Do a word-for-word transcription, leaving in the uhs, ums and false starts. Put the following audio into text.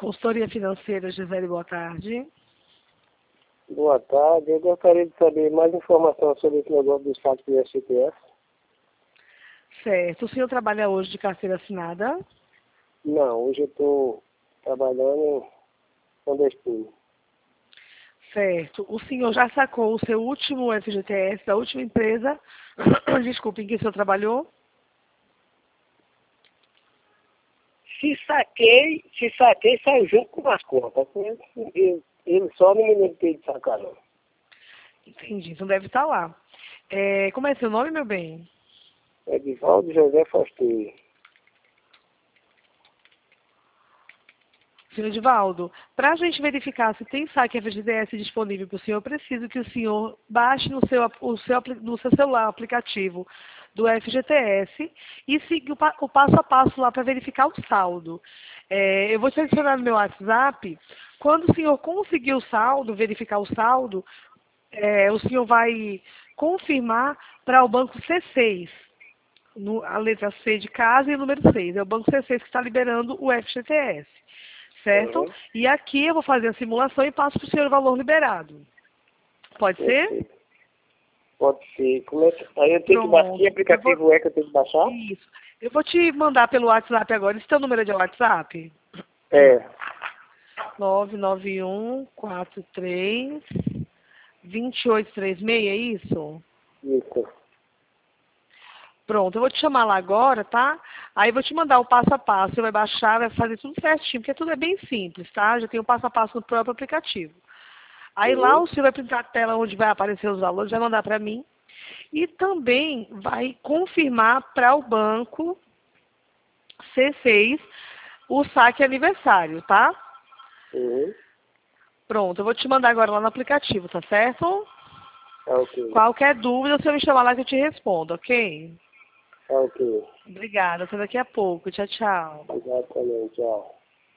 Consultoria Financeira, Gisele, boa tarde. Boa tarde, eu gostaria de saber mais informações sobre esse negócio do saque do F G T S. Certo. O senhor trabalha hoje de carteira assinada? Não, hoje eu estou trabalhando com destino. Certo. O senhor já sacou o seu último F G T S da última empresa, desculpe, em que o senhor trabalhou? Se saquei, se saquei, saiu junto com as contas. Eu, eu, eu só não me lembrei de sacar, não. Entendi, então deve estar lá. É, como é seu nome, meu bem? É Edivaldo José Faustini. Senhor Edivaldo, para a gente verificar se tem saque F G T S disponível para o senhor, eu preciso que o senhor baixe no seu, o seu, apli- no seu celular o aplicativo do F G T S e siga o, pa- o passo a passo lá para verificar o saldo. É, eu vou te adicionar no meu WhatsApp. Quando o senhor conseguir o saldo, verificar o saldo, é, o senhor vai confirmar para o banco C seis. No- a letra C de casa e o número seis. É o banco C seis que está liberando o F G T S. Certo? Uhum. E aqui eu vou fazer a simulação e passo para o senhor o valor liberado. Pode ser? Perfeito. Pode ser. Como é que... Aí eu tenho que baixar. Que Pronto. Eu vou... aplicativo é que eu tenho que baixar? Isso. Eu vou te mandar pelo WhatsApp agora. Esse teu número é de WhatsApp? É. nove nove um quatro três dois oito três seis, é isso? Isso. Pronto, eu vou te chamar lá agora, tá? Aí eu vou te mandar o passo a passo, você vai baixar, vai fazer tudo certinho, porque tudo é bem simples, tá? Já tem o passo a passo no próprio aplicativo. Aí lá Uhum. o senhor vai printar a tela onde vai aparecer os valores, vai mandar para mim. E também vai confirmar para o banco C seis o saque aniversário, tá? Uhum. Pronto, eu vou te mandar agora lá no aplicativo, tá certo? Tá ok. Qualquer dúvida, você me chamar lá que eu te respondo, ok? Tá ok. Obrigada, até daqui a pouco. Tchau, tchau. Obrigado também. Tchau.